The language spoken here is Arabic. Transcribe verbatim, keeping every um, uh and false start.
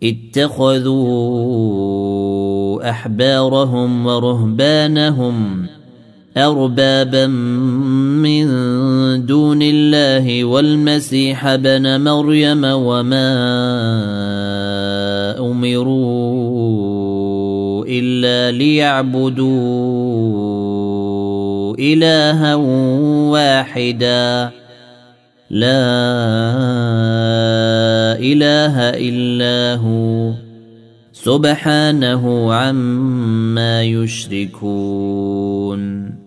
اتخذوا أحبارهم ورهبانهم أربابا من دون الله والمسيح ابن مريم وما أمروا إلا ليعبدوا إلها واحدا لا إله إلا هو سبحانه عما يشركون.